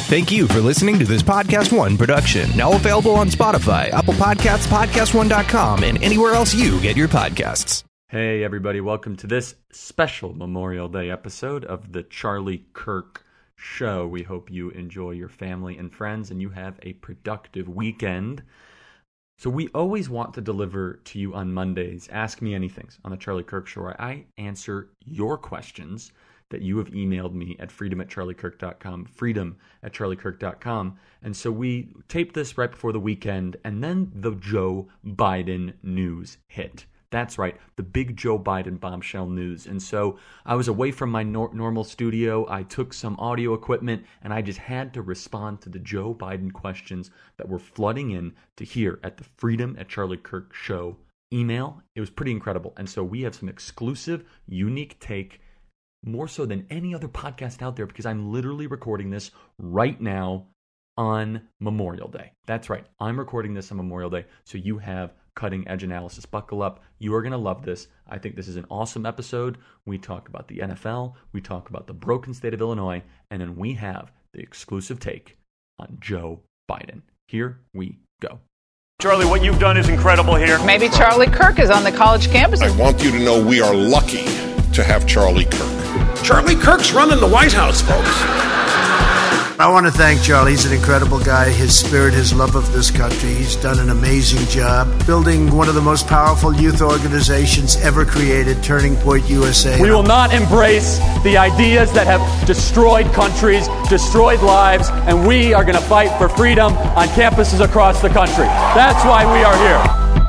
Thank you for listening to this Podcast One production. Now available on Spotify, Apple Podcasts, PodcastOne.com, and anywhere else you get your podcasts. Hey everybody, welcome to this special Memorial Day episode of the Charlie Kirk Show. We hope you enjoy your family and friends and you have a productive weekend. So we always want to deliver to you on Mondays Ask Me Anythings on the Charlie Kirk Show, where I answer your questions that you have emailed me at freedom@charliekirk.com, freedom@charliekirk.com. And so we taped this right before the weekend, and then the Joe Biden news hit. That's right, the big Joe Biden bombshell news. And so I was away from my normal studio. I took some audio equipment, and I just had to respond to the Joe Biden questions that were flooding in to here at the freedom@charliekirk show email. It was pretty incredible. And so we have some exclusive, unique take, more so than any other podcast out there, because I'm literally recording this right now on Memorial Day. That's right, I'm recording this on Memorial Day, so you have cutting edge analysis. Buckle up. You are going to love this. I think this is an awesome episode. We talk about the NFL, we talk about the broken state of Illinois, and then we have the exclusive take on Joe Biden. Here we go. Charlie, what you've done is incredible here. Maybe Charlie Kirk is on the college campus. I want you to know we are lucky to have Charlie Kirk. Charlie Kirk's running the White House, folks. I want to thank Charlie. He's an incredible guy. His spirit, his love of this country. He's done an amazing job building one of the most powerful youth organizations ever created, Turning Point USA. We will not embrace the ideas that have destroyed countries, destroyed lives, and we are going to fight for freedom on campuses across the country. That's why we are here.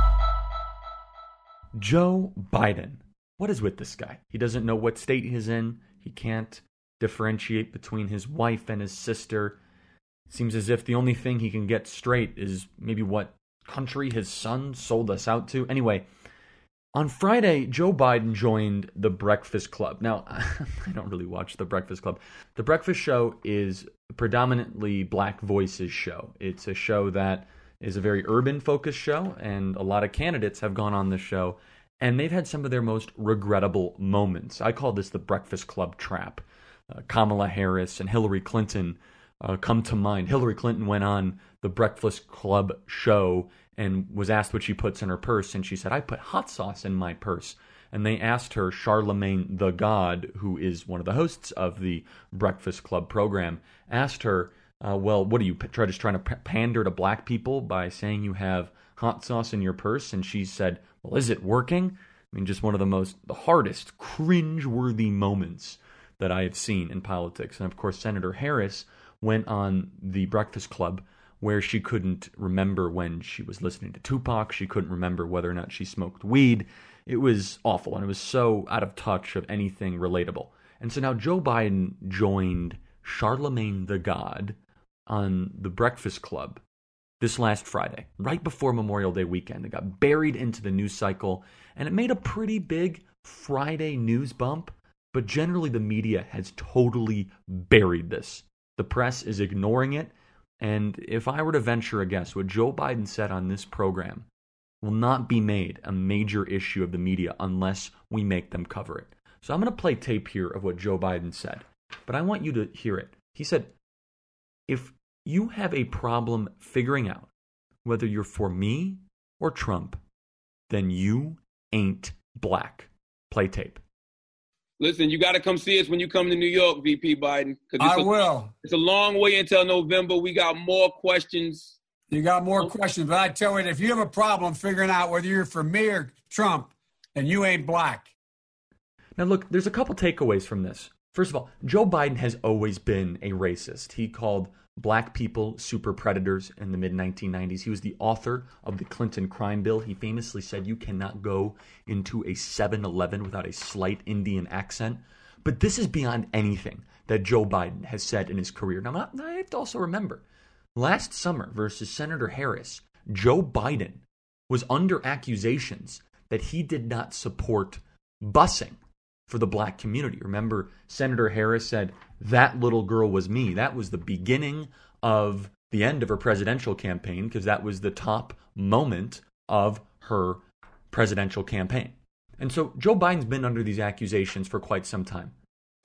Joe Biden. What is with this guy? He doesn't know what state he's in. He can't differentiate between his wife and his sister. It seems as if the only thing he can get straight is maybe what country his son sold us out to. Anyway, on Friday, Joe Biden joined The Breakfast Club. Now, I don't really watch The Breakfast Club. The Breakfast Show is a predominantly Black Voices show. It's a show that is a very urban-focused show, and a lot of candidates have gone on this show, and they've had some of their most regrettable moments. I call this the Breakfast Club trap. Kamala Harris and Hillary Clinton come to mind. Hillary Clinton went on the Breakfast Club show and was asked what she puts in her purse, and she said, "I put hot sauce in my purse." And they asked her, Charlemagne the God, who is one of the hosts of the Breakfast Club program, asked her, well, what are you just trying to pander to black people by saying you have hot sauce in your purse? And she said, well, is it working? I mean, just one of the hardest, cringe-worthy moments that I have seen in politics. And of course, Senator Harris went on the Breakfast Club where she couldn't remember when she was listening to Tupac. She couldn't remember whether or not she smoked weed. It was awful, and it was so out of touch of anything relatable. And so now Joe Biden joined Charlemagne the God on the Breakfast Club this last Friday, right before Memorial Day weekend. It got buried into the news cycle, and it made a pretty big Friday news bump. But generally, the media has totally buried this. The press is ignoring it. And if I were to venture a guess, what Joe Biden said on this program will not be made a major issue of the media unless we make them cover it. So I'm going to play tape here of what Joe Biden said. But I want you to hear it. He said, if you have a problem figuring out whether you're for me or Trump, then you ain't black. Play tape. Listen, you got to come see us when you come to New York, VP Biden. I will. It's a long way until November. We got more questions. You got more questions, but I tell you, if you have a problem figuring out whether you're for me or Trump, then you ain't black. Now, look, there's a couple takeaways from this. First of all, Joe Biden has always been a racist. He called black people super predators in the mid-1990s. He was the author of the Clinton crime bill. He famously said you cannot go into a 7-Eleven without a slight Indian accent. But this is beyond anything that Joe Biden has said in his career. Now, I have to also remember, last summer versus Senator Harris, Joe Biden was under accusations that he did not support busing for the black community. Remember, Senator Harris said, that little girl was me. That was the beginning of the end of her presidential campaign, because that was the top moment of her presidential campaign. And so Joe Biden's been under these accusations for quite some time.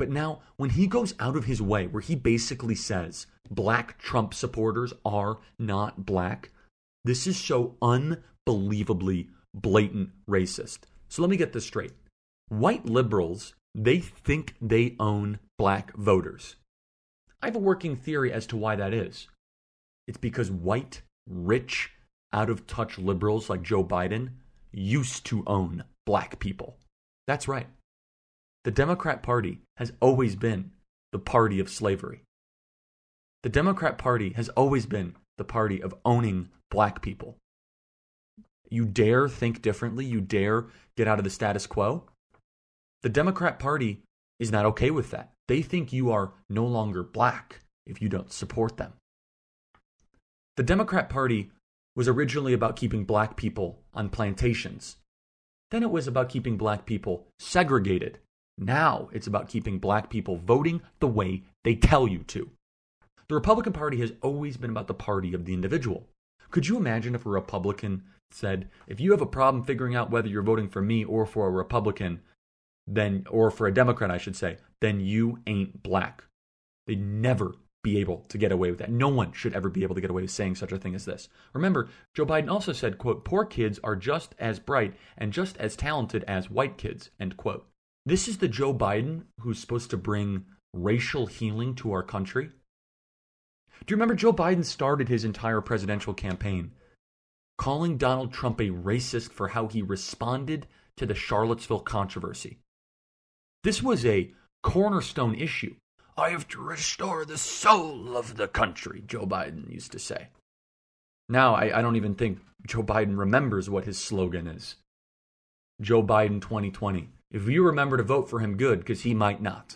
But now, when he goes out of his way, where he basically says black Trump supporters are not black, this is so unbelievably blatant racist. So let me get this straight. White liberals, they think they own black voters. I have a working theory as to why that is. It's because white, rich, out-of-touch liberals like Joe Biden used to own black people. That's right. The Democrat Party has always been the party of slavery. The Democrat Party has always been the party of owning black people. You dare think differently? You dare get out of the status quo? The Democrat Party is not okay with that. They think you are no longer black if you don't support them. The Democrat Party was originally about keeping black people on plantations. Then it was about keeping black people segregated. Now it's about keeping black people voting the way they tell you to. The Republican Party has always been about the party of the individual. Could you imagine if a Republican said, if you have a problem figuring out whether you're voting for me or for a Republican, then, or for a Democrat, I should say, then you ain't black. They'd never be able to get away with that. No one should ever be able to get away with saying such a thing as this. Remember, Joe Biden also said, quote, poor kids are just as bright and just as talented as white kids, end quote. This is the Joe Biden who's supposed to bring racial healing to our country? Do you remember Joe Biden started his entire presidential campaign calling Donald Trump a racist for how he responded to the Charlottesville controversy? This was a cornerstone issue. I have to restore the soul of the country, Joe Biden used to say. Now, I don't even think Joe Biden remembers what his slogan is. Joe Biden 2020. If you remember to vote for him, good, because he might not.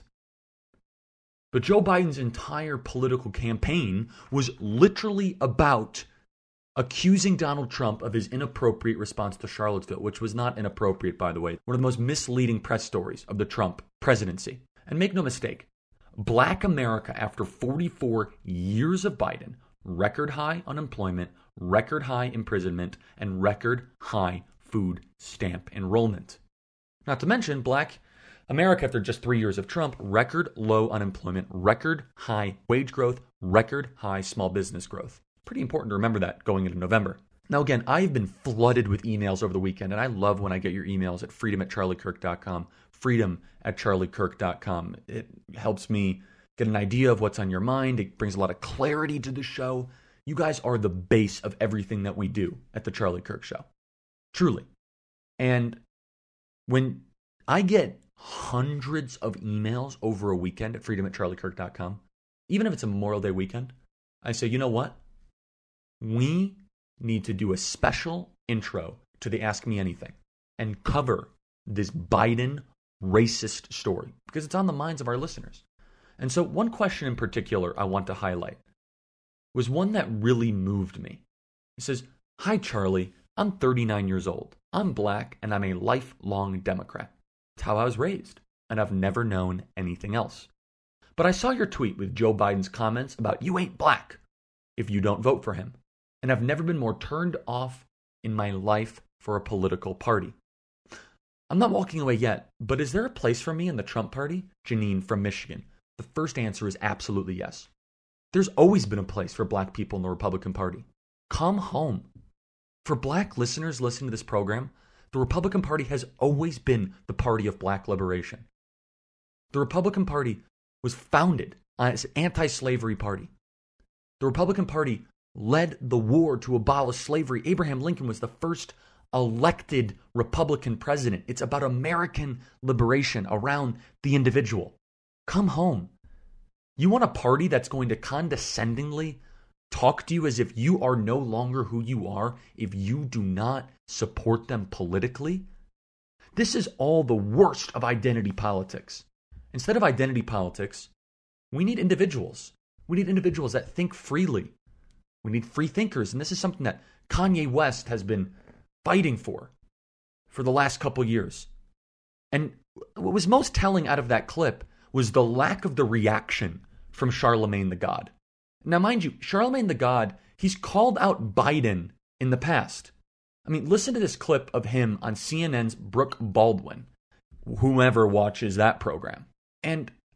But Joe Biden's entire political campaign was literally about accusing Donald Trump of his inappropriate response to Charlottesville, which was not inappropriate, by the way. One of the most misleading press stories of the Trump presidency. And make no mistake, Black America, after 44 years of Biden, record high unemployment, record high imprisonment, and record high food stamp enrollment. Not to mention, Black America, after just 3 years of Trump, record low unemployment, record high wage growth, record high small business growth. Pretty important to remember that going into November. Now again, I've been flooded with emails over the weekend, and I love when I get your emails at freedom@charliekirk.com, freedom@charliekirk.com. It helps me get an idea of what's on your mind. It brings a lot of clarity to the show. You guys are the base of everything that we do at the Charlie Kirk Show. Truly. And when I get hundreds of emails over a weekend at freedom@charliekirk.com, even if it's a Memorial Day weekend, I say, you know what? We need to do a special intro to the Ask Me Anything and cover this Biden racist story because it's on the minds of our listeners. And so one question in particular I want to highlight was one that really moved me. It says, hi, Charlie. I'm 39 years old. I'm black and I'm a lifelong Democrat. It's how I was raised, and I've never known anything else. But I saw your tweet with Joe Biden's comments about you ain't black if you don't vote for him. And I've never been more turned off in my life for a political party. I'm not walking away yet, but is there a place for me in the Trump party? Janine from Michigan. The first answer is absolutely yes. There's always been a place for black people in the Republican Party. Come home. For black listeners listening to this program, the Republican Party has always been the party of black liberation. The Republican Party was founded as an anti-slavery party. The Republican Party led the war to abolish slavery. Abraham Lincoln was the first elected Republican president. It's about American liberation around the individual. Come home. You want a party that's going to condescendingly talk to you as if you are no longer who you are if you do not support them politically? This is all the worst of identity politics. Instead of identity politics, we need individuals. We need individuals that think freely. We need free thinkers, and this is something that Kanye West has been fighting for the last couple years. And what was most telling out of that clip was the lack of the reaction from Charlemagne the God. Now, mind you, Charlemagne the God, he's called out Biden in the past. I mean, listen to this clip of him on CNN's Brooke Baldwin, whomever watches that program. And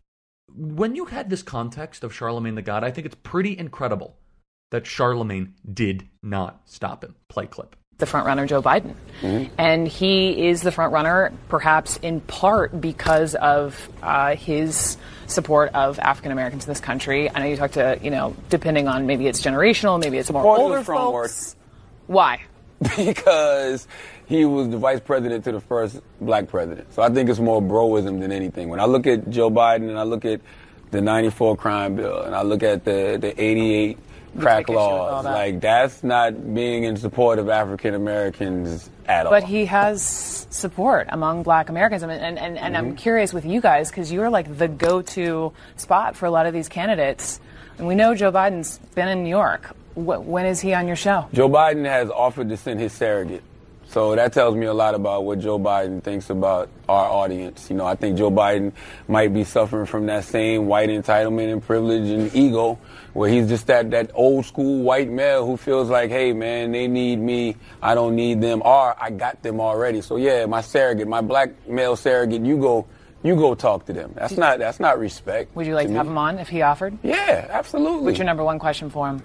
when you had this context of Charlemagne the God, I think it's pretty incredible that Charlemagne did not stop him. Play clip. The front runner, Joe Biden. Mm-hmm. And he is the front runner, perhaps in part because of his support of African Americans in this country. I know you talked to, depending on maybe it's generational, maybe it's more older folks. Why? Because he was the vice president to the first black president. So I think it's more broism than anything. When I look at Joe Biden and I look at the 94 crime bill and I look at the 88 crack laws, that's not being in support of African Americans at all. But he has support among black Americans. And mm-hmm. I'm curious with you guys, because you're like the go-to spot for a lot of these candidates. And we know Joe Biden's been in New York. When is he on your show? Joe Biden has offered to send his surrogate. So that tells me a lot about what Joe Biden thinks about our audience. I think Joe Biden might be suffering from that same white entitlement and privilege and ego, where he's just that old school white male who feels like, hey, man, they need me, I don't need them, or I got them already. So, yeah, my surrogate, my black male surrogate, you go talk to them. That's not respect. Would you like to have him on if he offered? Yeah, absolutely. What's your number one question for him?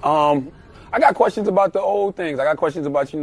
I got questions about the old things. I got questions about, the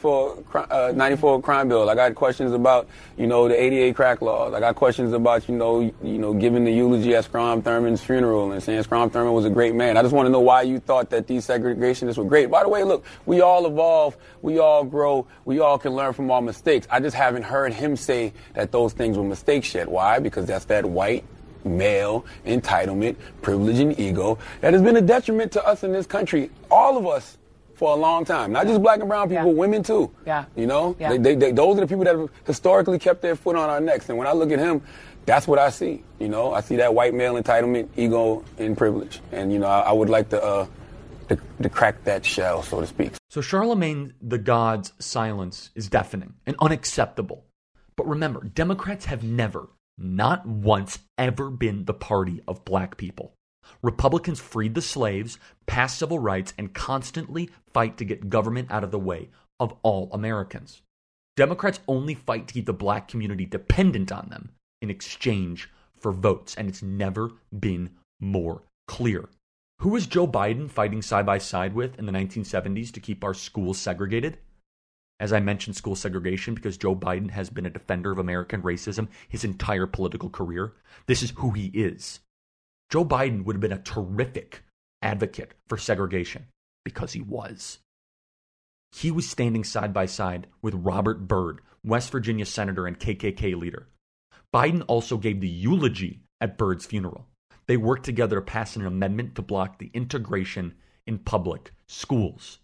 94 crime bill. I got questions about, the 88 crack laws. I got questions about, giving the eulogy at Strom Thurmond's funeral and saying Strom Thurmond was a great man. I just want to know why you thought that these segregationists were great. By the way, look, we all evolve, we all grow, we all can learn from our mistakes. I just haven't heard him say that those things were mistakes yet. Why? Because that's that white male entitlement, privilege, and ego that has been a detriment to us in this country, all of us, for a long time. Not just black and brown people, women too. Yeah. Yeah. Those are the people that have historically kept their foot on our necks. And when I look at him, that's what I see. I see that white male entitlement, ego, and privilege. And I would like to crack that shell, so to speak. So Charlemagne the God's silence is deafening and unacceptable. But remember, Democrats have never, not once, ever been the party of black people. Republicans freed the slaves, passed civil rights, and constantly fight to get government out of the way of all Americans. Democrats only fight to keep the black community dependent on them in exchange for votes, and it's never been more clear. Who was Joe Biden fighting side by side with in the 1970s to keep our schools segregated? As I mentioned, school segregation, because Joe Biden has been a defender of American racism his entire political career. This is who he is. Joe Biden would have been a terrific advocate for segregation because he was. He was standing side by side with Robert Byrd, West Virginia senator and KKK leader. Biden also gave the eulogy at Byrd's funeral. They worked together to pass an amendment to block the integration in public schools.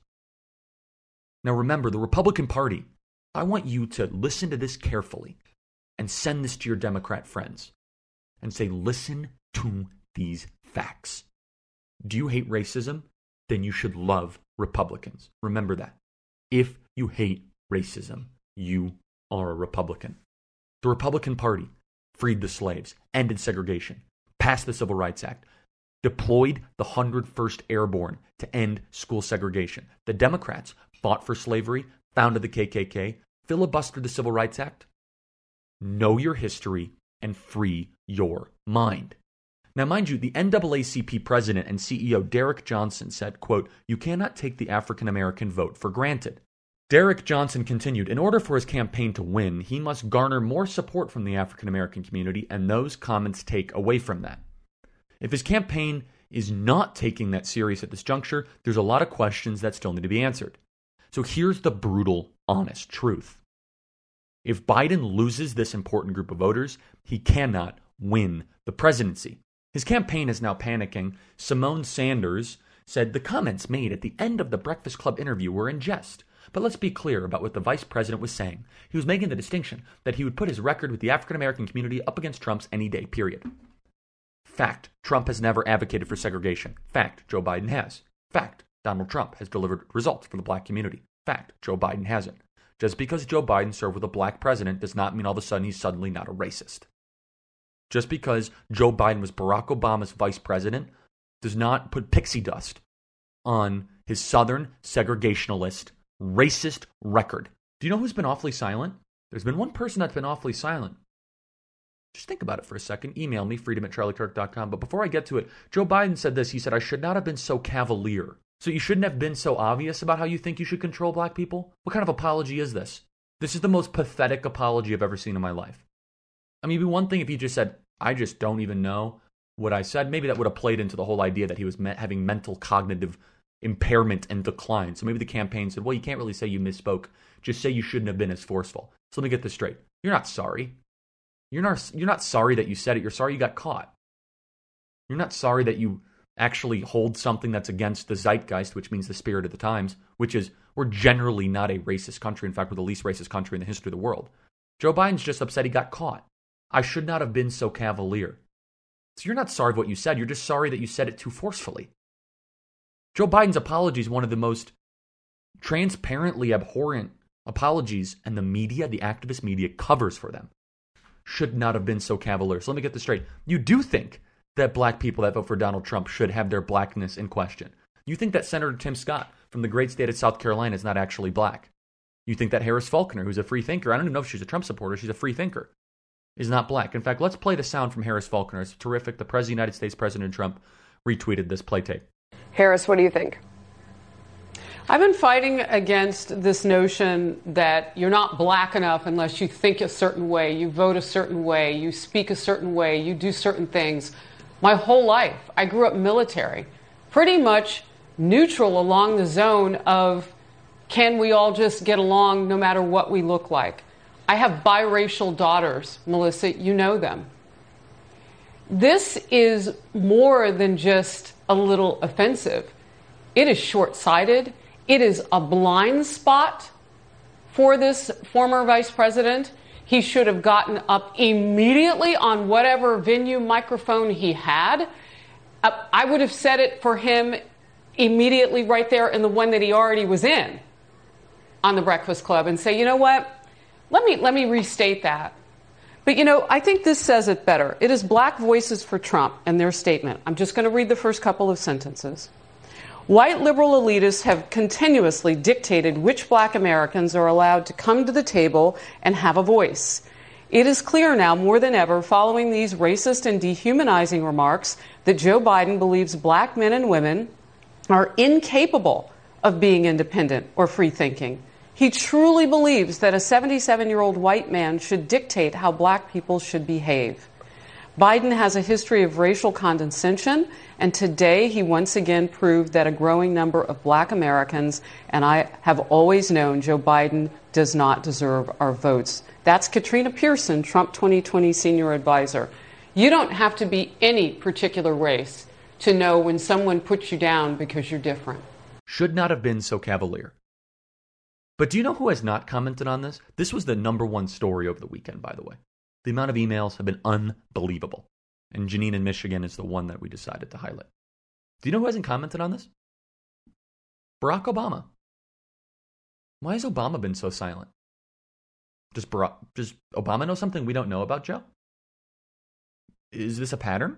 Now remember, the Republican Party, I want you to listen to this carefully and send this to your Democrat friends and say, listen to these facts. Do you hate racism? Then you should love Republicans. Remember that. If you hate racism, you are a Republican. The Republican Party freed the slaves, ended segregation, passed the Civil Rights Act, deployed the 101st Airborne to end school segregation. The Democrats fought for slavery, founded the KKK, filibustered the Civil Rights Act. Know your history and free your mind. Now, mind you, the NAACP president and CEO Derek Johnson said, quote, "You cannot take the African American vote for granted." Derek Johnson continued, in order for his campaign to win, he must garner more support from the African American community, and those comments take away from that. If his campaign is not taking that serious at this juncture, there's a lot of questions that still need to be answered. So here's the brutal, honest truth. If Biden loses this important group of voters, he cannot win the presidency. His campaign is now panicking. Simone Sanders said the comments made at the end of the Breakfast Club interview were in jest. But let's be clear about what the vice president was saying. He was making the distinction that he would put his record with the African American community up against Trump's any day, period. Fact, Trump has never advocated for segregation. Fact, Joe Biden has. Fact, Donald Trump has delivered results for the black community. Fact, Joe Biden hasn't. Just because Joe Biden served with a black president does not mean all of a sudden he's suddenly not a racist. Just because Joe Biden was Barack Obama's vice president does not put pixie dust on his Southern segregationalist, racist record. Do you know who's been awfully silent? There's been one person that's been awfully silent. Just think about it for a second. Email me, freedom@charliekirk.com. But before I get to it, Joe Biden said this. He said, I should not have been so cavalier. So you shouldn't have been so obvious about how you think you should control black people? What kind of apology is this? This is the most pathetic apology I've ever seen in my life. I mean, it'd be one thing if he just said, I just don't even know what I said. Maybe that would have played into the whole idea that he was having mental cognitive impairment and decline. So maybe the campaign said, well, you can't really say you misspoke. Just say you shouldn't have been as forceful. So let me get this straight. You're not sorry. You're not sorry that you said it. You're sorry you got caught. You're not sorry that you actually hold something that's against the zeitgeist, which means the spirit of the times, which is we're generally not a racist country. In fact, we're the least racist country in the history of the world. Joe Biden's just upset he got caught. I should not have been so cavalier. So you're not sorry for what you said. You're just sorry that you said it too forcefully. Joe Biden's apology is one of the most transparently abhorrent apologies, and the media, the activist media, covers for them. Should not have been so cavalier. So let me get this straight. You do think that black people that vote for Donald Trump should have their blackness in question. You think that Senator Tim Scott from the great state of South Carolina is not actually black. You think that Harris Faulkner, who's a free thinker, I don't even know if she's a Trump supporter, she's a free thinker, is not black. In fact, let's play the sound from Harris Faulkner. It's terrific. The President of the United States, President Trump, retweeted this play tape. Harris, what do you think? I've been fighting against this notion that you're not black enough unless you think a certain way, you vote a certain way, you speak a certain way, you do certain things. My whole life, I grew up military, pretty much neutral along the zone of can we all just get along no matter what we look like. I have biracial daughters, Melissa, you know them. This is more than just a little offensive. It is short-sighted. It is a blind spot for this former vice president. He should have gotten up immediately on whatever venue microphone he had. I would have said it for him immediately right there in the one that he already was in on the Breakfast Club and say, you know what? Let me restate that. But, you know, I think this says it better. It is Black Voices for Trump and their statement. I'm just going to read the first couple of sentences. White liberal elitists have continuously dictated which black Americans are allowed to come to the table and have a voice. It is clear now more than ever following these racist and dehumanizing remarks that Joe Biden believes black men and women are incapable of being independent or free-thinking. He truly believes that a 77-year-old white man should dictate how black people should behave. Biden has a history of racial condescension, and today he once again proved that a growing number of black Americans, and I have always known Joe Biden does not deserve our votes. That's Katrina Pearson, Trump 2020 senior advisor. You don't have to be any particular race to know when someone puts you down because you're different. Should not have been so cavalier. But do you know who has not commented on this? This was the #1 story over the weekend, by the way. The amount of emails have been unbelievable. And Janine in Michigan is the one that we decided to highlight. Do you know who hasn't commented on this? Barack Obama. Why has Obama been so silent? Does Obama know something we don't know about Joe? Is this a pattern?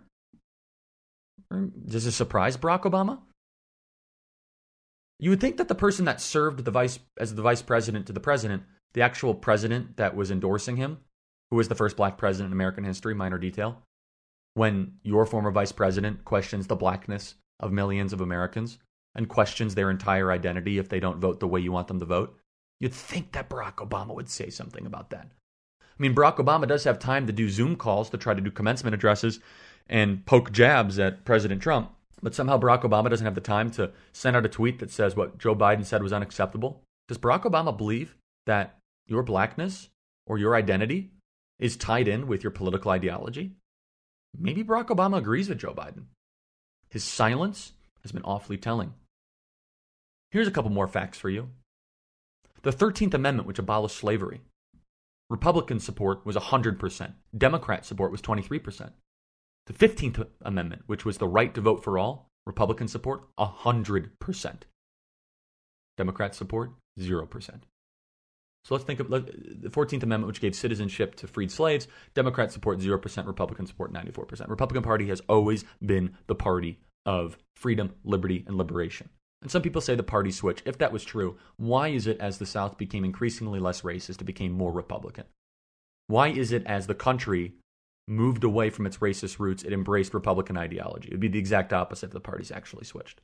Or does this surprise Barack Obama? You would think that the person that served as the vice president to the president, the actual president that was endorsing him, who was the first black president in American history, minor detail, when your former vice president questions the blackness of millions of Americans and questions their entire identity if they don't vote the way you want them to vote, you'd think that Barack Obama would say something about that. I mean, Barack Obama does have time to do Zoom calls to try to do commencement addresses and poke jabs at President Trump, but somehow Barack Obama doesn't have the time to send out a tweet that says what Joe Biden said was unacceptable. Does Barack Obama believe that your blackness or your identity is tied in with your political ideology? Maybe Barack Obama agrees with Joe Biden. His silence has been awfully telling. Here's a couple more facts for you. The 13th Amendment, which abolished slavery, Republican support was 100%. Democrat support was 23%. The 15th Amendment, which was the right to vote for all, Republican support, 100%. Democrat support, 0%. So let's think of the 14th Amendment, which gave citizenship to freed slaves. Democrat support, 0%. Republican support, 94%. Republican Party has always been the party of freedom, liberty, and liberation. And some people say the party switch. If that was true, why is it as the South became increasingly less racist, it became more Republican? Why is it as the country moved away from its racist roots. It embraced Republican ideology. It would be the exact opposite if the parties actually switched.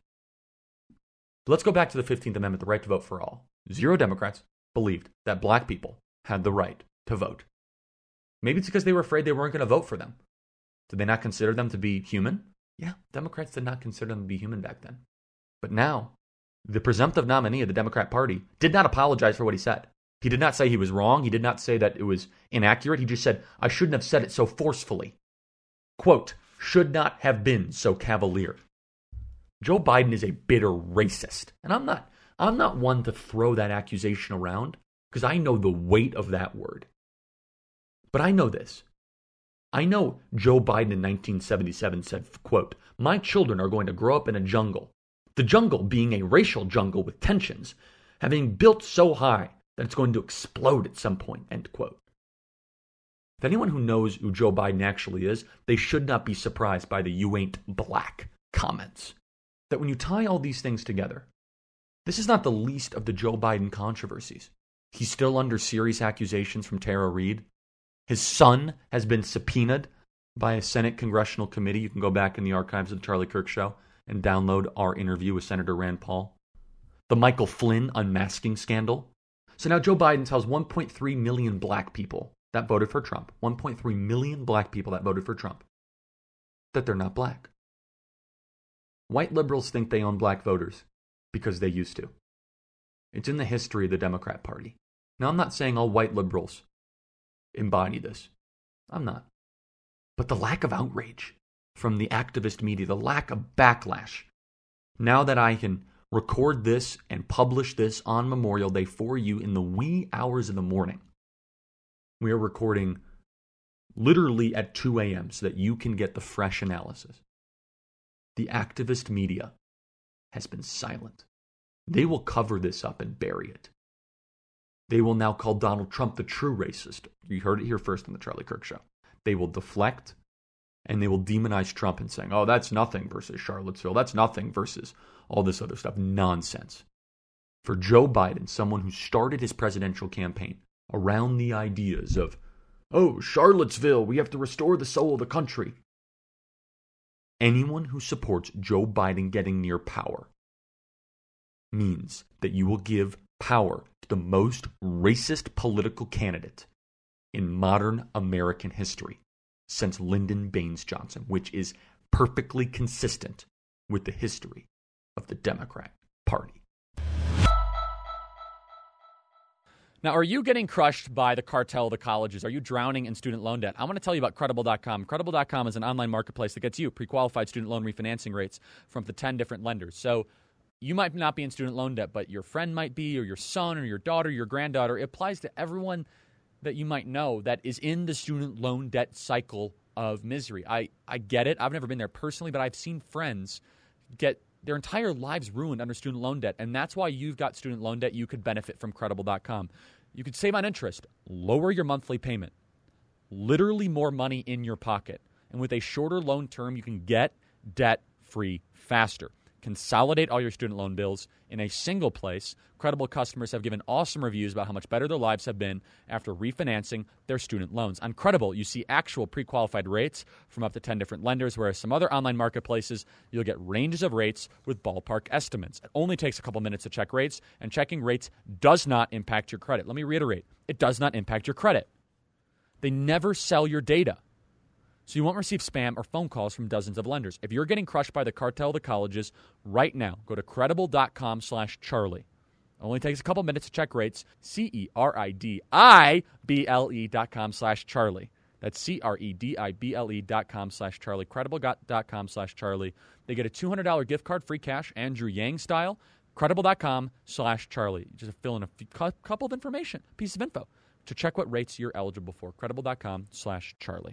But let's go back to the 15th Amendment, the right to vote for all. 0 Democrats believed that black people had the right to vote. Maybe it's because they were afraid they weren't going to vote for them. Did they not consider them to be human? Yeah, Democrats did not consider them to be human back then. But now, the presumptive nominee of the Democrat Party did not apologize for what he said. He did not say he was wrong. He did not say that it was inaccurate. He just said, I shouldn't have said it so forcefully. Quote, should not have been so cavalier. Joe Biden is a bitter racist. And I'm not one to throw that accusation around because I know the weight of that word. But I know this. I know Joe Biden in 1977 said, quote, my children are going to grow up in a jungle. The jungle being a racial jungle with tensions, having built so high that it's going to explode at some point, end quote. If anyone who knows who Joe Biden actually is, they should not be surprised by the you ain't black comments. That when you tie all these things together, this is not the least of the Joe Biden controversies. He's still under serious accusations from Tara Reade. His son has been subpoenaed by a Senate Congressional Committee. You can go back in the archives of the Charlie Kirk Show and download our interview with Senator Rand Paul. The Michael Flynn unmasking scandal. So now Joe Biden tells 1.3 million black people that voted for Trump, 1.3 million black people that voted for Trump, that they're not black. White liberals think they own black voters because they used to. It's in the history of the Democrat Party. Now, I'm not saying all white liberals embody this. I'm not. But the lack of outrage from the activist media, the lack of backlash, now that I can record this and publish this on Memorial Day for you in the wee hours of the morning. We are recording literally at 2 a.m. so that you can get the fresh analysis. The activist media has been silent. They will cover this up and bury it. They will now call Donald Trump the true racist. You heard it here first on the Charlie Kirk Show. They will deflect and they will demonize Trump and saying, oh, that's nothing versus Charlottesville. That's nothing versus all this other stuff. Nonsense. For Joe Biden, someone who started his presidential campaign around the ideas of, oh, Charlottesville, we have to restore the soul of the country. Anyone who supports Joe Biden getting near power means that you will give power to the most racist political candidate in modern American history since Lyndon Baines Johnson, which is perfectly consistent with the history of the Democrat Party. Now, are you getting crushed by the cartel of the colleges? Are you drowning in student loan debt? I want to tell you about Credible.com. Credible.com is an online marketplace that gets you pre-qualified student loan refinancing rates from up to 10 different lenders. So you might not be in student loan debt, but your friend might be, or your son, or your daughter, your granddaughter. It applies to everyone that you might know that is in the student loan debt cycle of misery. I get it. I've never been there personally, but I've seen friends get their entire lives ruined under student loan debt, and that's why you've got student loan debt. You could benefit from Credible.com. You could save on interest, lower your monthly payment, literally more money in your pocket, and with a shorter loan term, you can get debt-free faster. Consolidate all your student loan bills in a single place. Credible customers have given awesome reviews about how much better their lives have been after refinancing their student loans. On Credible, you see actual pre-qualified rates from up to 10 different lenders, whereas some other online marketplaces, you'll get ranges of rates with ballpark estimates. It only takes a couple minutes to check rates, and checking rates does not impact your credit. Let me reiterate, it does not impact your credit. They never sell your data. So you won't receive spam or phone calls from dozens of lenders. If you're getting crushed by the cartel of the colleges, right now, go to Credible.com/Charlie. It only takes a couple minutes to check rates. CREDIBLE.com/Charlie. That's CREDIBLE.com/Charlie. Credible.com/Charlie. They get a $200 gift card, free cash, Andrew Yang style. Credible.com/Charlie. Just fill in a couple of information, piece of info, to check what rates you're eligible for. Credible.com/Charlie.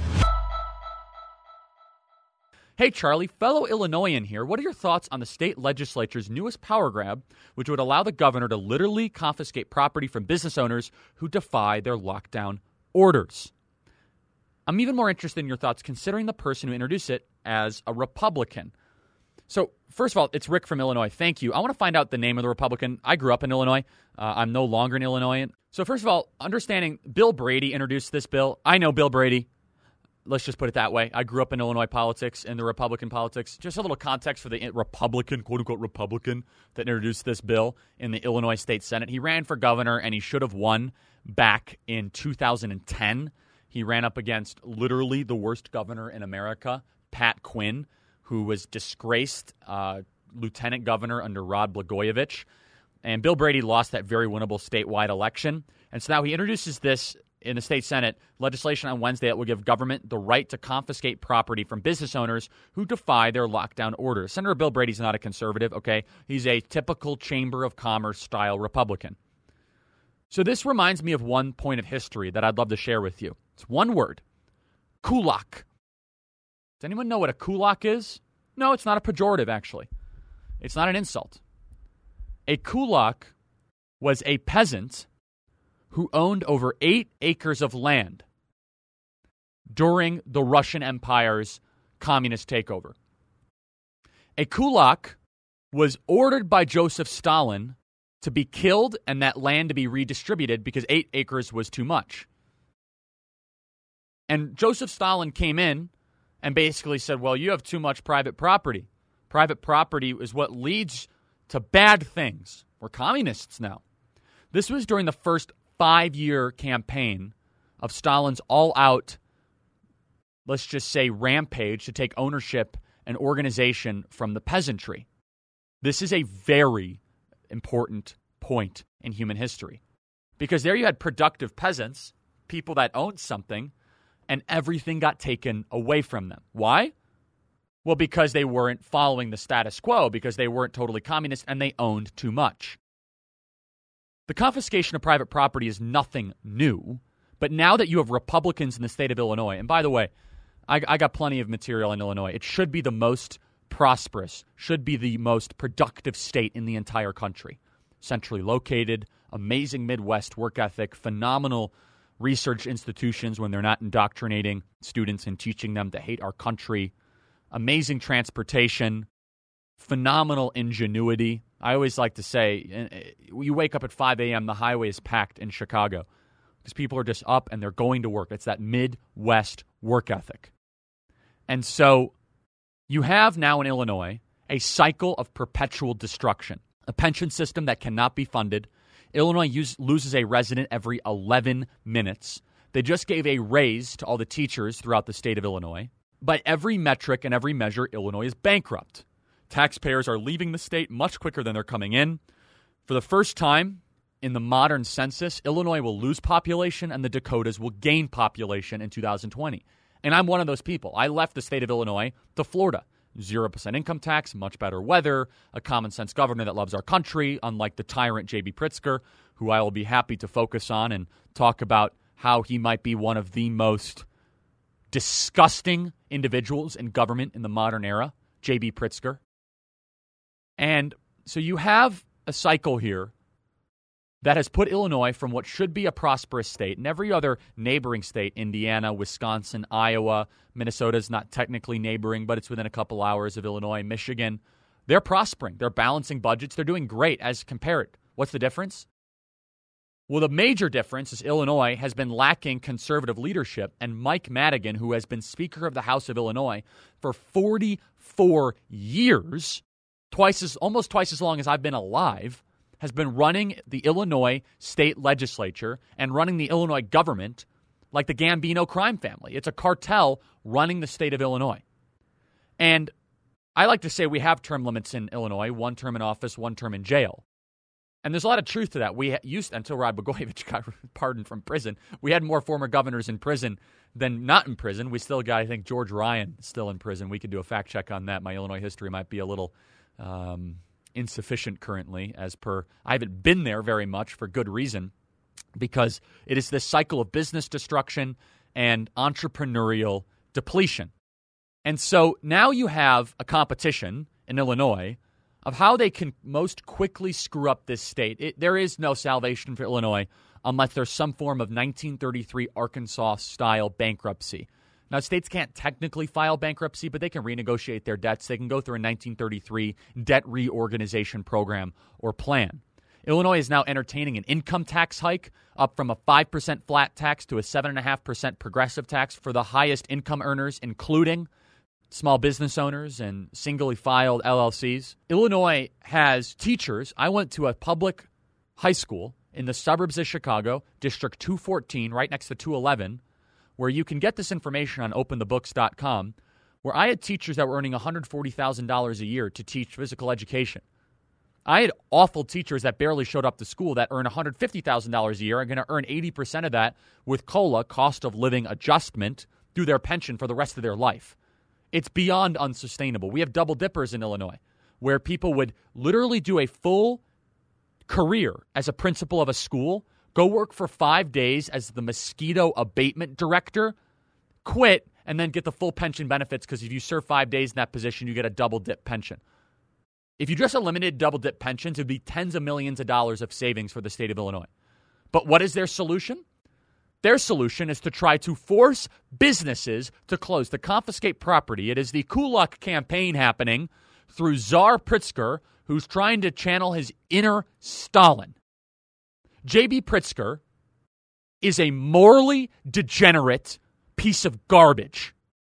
Hey, Charlie, fellow Illinoisan here. What are your thoughts on the state legislature's newest power grab, which would allow the governor to literally confiscate property from business owners who defy their lockdown orders? I'm even more interested in your thoughts considering the person who introduced it as a Republican. So, first of all, it's Rick from Illinois. Thank you. I want to find out the name of the Republican. I grew up in Illinois. I'm no longer an Illinoisan. So, first of all, understanding Bill Brady introduced this bill. I know Bill Brady. Let's just put it that way. I grew up in Illinois politics, in the Republican politics. Just a little context for the Republican, quote-unquote Republican, that introduced this bill in the Illinois State Senate. He ran for governor, and he should have won back in 2010. He ran up against literally the worst governor in America, Pat Quinn, who was disgraced lieutenant governor under Rod Blagojevich. And Bill Brady lost that very winnable statewide election. And so now he introduces this in the state Senate legislation on Wednesday that will give government the right to confiscate property from business owners who defy their lockdown orders. Senator Bill Brady's not a conservative, okay? He's a typical Chamber of Commerce style Republican. So this reminds me of one point of history that I'd love to share with you. It's one word, kulak. Does anyone know what a kulak is? No, it's not a pejorative, actually. It's not an insult. A kulak was a peasant who owned over 8 acres of land during the Russian Empire's communist takeover. A kulak was ordered by Joseph Stalin to be killed and that land to be redistributed because 8 acres was too much. And Joseph Stalin came in and basically said, well, you have too much private property. Private property is what leads to bad things. We're communists now. This was during the first 5-year campaign of Stalin's all-out, let's just say, rampage to take ownership and organization from the peasantry. This is a very important point in human history because there you had productive peasants, people that owned something, and everything got taken away from them. Why? Well, because they weren't following the status quo, because they weren't totally communist and they owned too much. The confiscation of private property is nothing new, but now that you have Republicans in the state of Illinois, and by the way, I got plenty of material in Illinois. It should be the most prosperous, should be the most productive state in the entire country. Centrally located, amazing Midwest work ethic, phenomenal research institutions when they're not indoctrinating students and teaching them to hate our country, amazing transportation, phenomenal ingenuity. I always like to say, you wake up at 5 a.m., the highway is packed in Chicago because people are just up and they're going to work. It's that Midwest work ethic. And so you have now in Illinois a cycle of perpetual destruction, a pension system that cannot be funded. Illinois loses a resident every 11 minutes. They just gave a raise to all the teachers throughout the state of Illinois. By every metric and every measure, Illinois is bankrupt. Taxpayers are leaving the state much quicker than they're coming in. For the first time in the modern census, Illinois will lose population and the Dakotas will gain population in 2020. And I'm one of those people. I left the state of Illinois to Florida. 0% income tax, much better weather, a common sense governor that loves our country, unlike the tyrant J.B. Pritzker, who I will be happy to focus on and talk about how he might be one of the most disgusting individuals in government in the modern era, J.B. Pritzker. And so you have a cycle here that has put Illinois from what should be a prosperous state, and every other neighboring state, Indiana, Wisconsin, Iowa, Minnesota's not technically neighboring, but it's within a couple hours of Illinois, Michigan, they're prospering. They're balancing budgets. They're doing great as compared. What's the difference? Well, the major difference is Illinois has been lacking conservative leadership, and Mike Madigan, who has been Speaker of the House of Illinois for 44 years, almost twice as long as I've been alive, has been running the Illinois state legislature and running the Illinois government like the Gambino crime family. It's a cartel running the state of Illinois. And I like to say we have term limits in Illinois, 1 term in office, 1 term in jail. And there's a lot of truth to that. We used, until Rod Blagojevich got pardoned from prison, we had more former governors in prison than not in prison. We still got, I think, George Ryan still in prison. We could do a fact check on that. My Illinois history might be a little insufficient currently, as per I haven't been there very much for good reason, because it is this cycle of business destruction and entrepreneurial depletion. And so now you have a competition in Illinois of how they can most quickly screw up this state. There is no salvation for Illinois unless there's some form of 1933 Arkansas-style bankruptcy. Now, states can't technically file bankruptcy, but they can renegotiate their debts. They can go through a 1933 debt reorganization program or plan. Illinois is now entertaining an income tax hike up from a 5% flat tax to a 7.5% progressive tax for the highest income earners, including small business owners and singly filed LLCs. Illinois has teachers. I went to a public high school in the suburbs of Chicago, District 214, right next to 211, where you can get this information on openthebooks.com, where I had teachers that were earning $140,000 a year to teach physical education. I had awful teachers that barely showed up to school that earn $150,000 a year and are going to earn 80% of that with COLA, cost of living adjustment, through their pension for the rest of their life. It's beyond unsustainable. We have double dippers in Illinois where people would literally do a full career as a principal of a school, go work for 5 days as the mosquito abatement director, quit, and then get the full pension benefits because if you serve 5 days in that position, you get a double dip pension. If you just eliminated double dip pensions, it would be tens of millions of dollars of savings for the state of Illinois. But what is their solution? Their solution is to try to force businesses to close, to confiscate property. It is the Kulak campaign happening through Czar Pritzker, who's trying to channel his inner Stalin. J.B. Pritzker is a morally degenerate piece of garbage.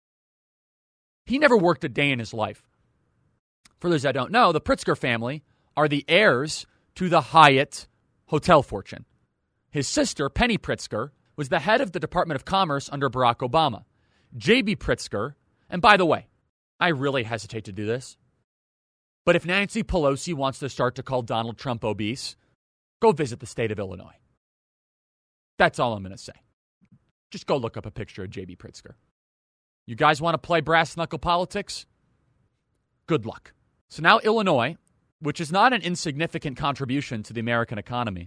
He never worked a day in his life. For those that don't know, the Pritzker family are the heirs to the Hyatt hotel fortune. His sister, Penny Pritzker, was the head of the Department of Commerce under Barack Obama. J.B. Pritzker, and by the way, I really hesitate to do this, but if Nancy Pelosi wants to start to call Donald Trump obese, go visit the state of Illinois. That's all I'm going to say. Just go look up a picture of J.B. Pritzker. You guys want to play brass knuckle politics? Good luck. So now Illinois, which is not an insignificant contribution to the American economy,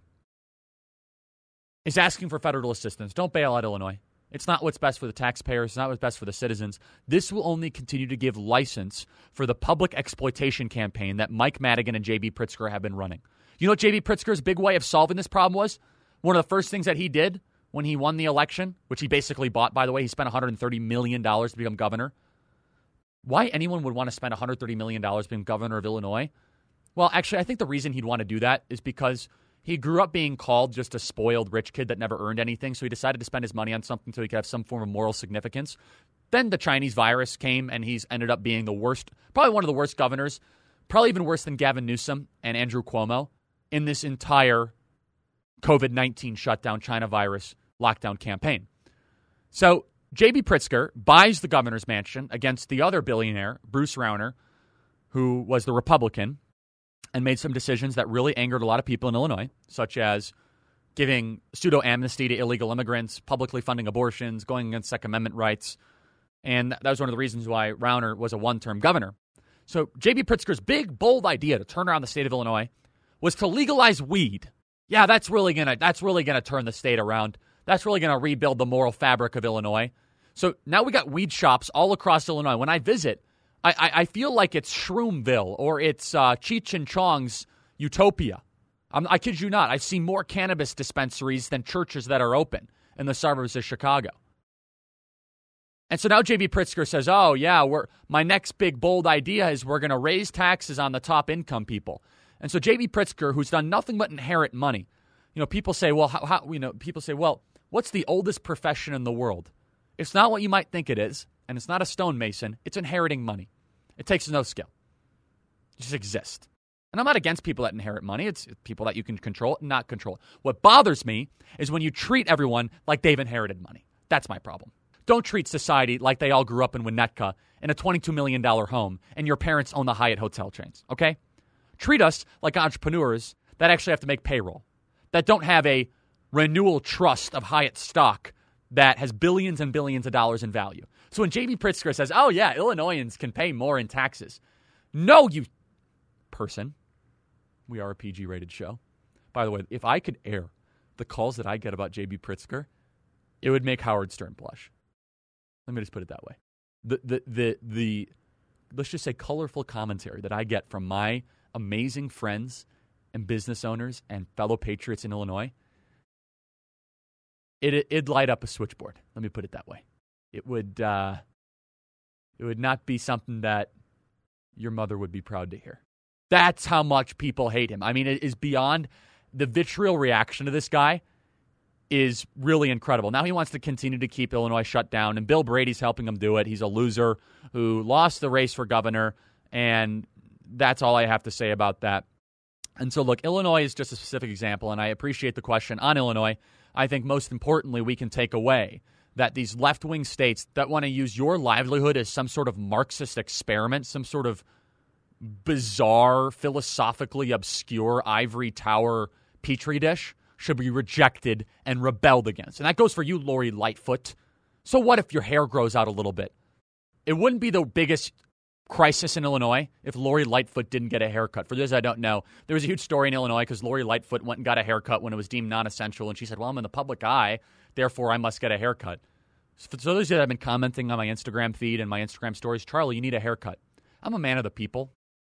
is asking for federal assistance. Don't bail out Illinois. It's not what's best for the taxpayers. It's not what's best for the citizens. This will only continue to give license for the public exploitation campaign that Mike Madigan and J.B. Pritzker have been running. You know what J.B. Pritzker's big way of solving this problem was? One of the first things that he did when he won the election, which he basically bought, by the way, he spent $130 million to become governor. Why anyone would want to spend $130 million being governor of Illinois? Well, actually, I think the reason he'd want to do that is because he grew up being called just a spoiled rich kid that never earned anything, so he decided to spend his money on something so he could have some form of moral significance. Then the Chinese virus came, and he's ended up being the worst, probably one of the worst governors, probably even worse than Gavin Newsom and Andrew Cuomo in this entire COVID-19 shutdown, China virus lockdown campaign. So J.B. Pritzker buys the governor's mansion against the other billionaire, Bruce Rauner, who was the Republican, and made some decisions that really angered a lot of people in Illinois, such as giving pseudo-amnesty to illegal immigrants, publicly funding abortions, going against Second Amendment rights. And that was one of the reasons why Rauner was a one-term governor. So J.B. Pritzker's big, bold idea to turn around the state of Illinois was to legalize weed. Yeah, that's really gonna turn the state around. That's really gonna rebuild the moral fabric of Illinois. So now we got weed shops all across Illinois. When I visit, I feel like it's Shroomville or it's Cheech and Chong's Utopia. I kid you not. I've seen more cannabis dispensaries than churches that are open in the suburbs of Chicago. And so now J.B. Pritzker says, oh, yeah, my next big, bold idea is we're going to raise taxes on the top income people. And so J.B. Pritzker, who's done nothing but inherit money, people say, well, what's the oldest profession in the world? It's not what you might think it is, and it's not a stonemason. It's inheriting money. It takes no skill. It just exists. And I'm not against people that inherit money. It's people that you can control and not control. What bothers me is when you treat everyone like they've inherited money. That's my problem. Don't treat society like they all grew up in Winnetka in a $22 million home and your parents own the Hyatt hotel chains, okay? Treat us like entrepreneurs that actually have to make payroll, that don't have a renewal trust of Hyatt stock that has billions and billions of dollars in value. So when J.B. Pritzker says, oh, yeah, Illinoisans can pay more in taxes. No, you person. We are a PG-rated show. By the way, if I could air the calls that I get about J.B. Pritzker, it would make Howard Stern blush. Let me just put it that way. The let's just say colorful commentary that I get from my amazing friends and business owners and fellow patriots in Illinois, it'd light up a switchboard. Let me put it that way. It would not be something that your mother would be proud to hear. That's how much people hate him. I mean, it is beyond the vitriol reaction to this guy is really incredible. Now he wants to continue to keep Illinois shut down, and Bill Brady's helping him do it. He's a loser who lost the race for governor, and that's all I have to say about that. And so, look, Illinois is just a specific example, and I appreciate the question on Illinois. I think most importantly, we can take away that these left-wing states that want to use your livelihood as some sort of Marxist experiment, some sort of bizarre, philosophically obscure ivory tower petri dish, should be rejected and rebelled against. And that goes for you, Lori Lightfoot. So what if your hair grows out a little bit? It wouldn't be the biggest crisis in Illinois if Lori Lightfoot didn't get a haircut. For those I don't know, there was a huge story in Illinois because Lori Lightfoot went and got a haircut when it was deemed non-essential, and she said, well, I'm in the public eye, therefore I must get a haircut. So those that have been commenting on my Instagram feed and my Instagram stories, Charlie, you need a haircut. I'm a man of the people.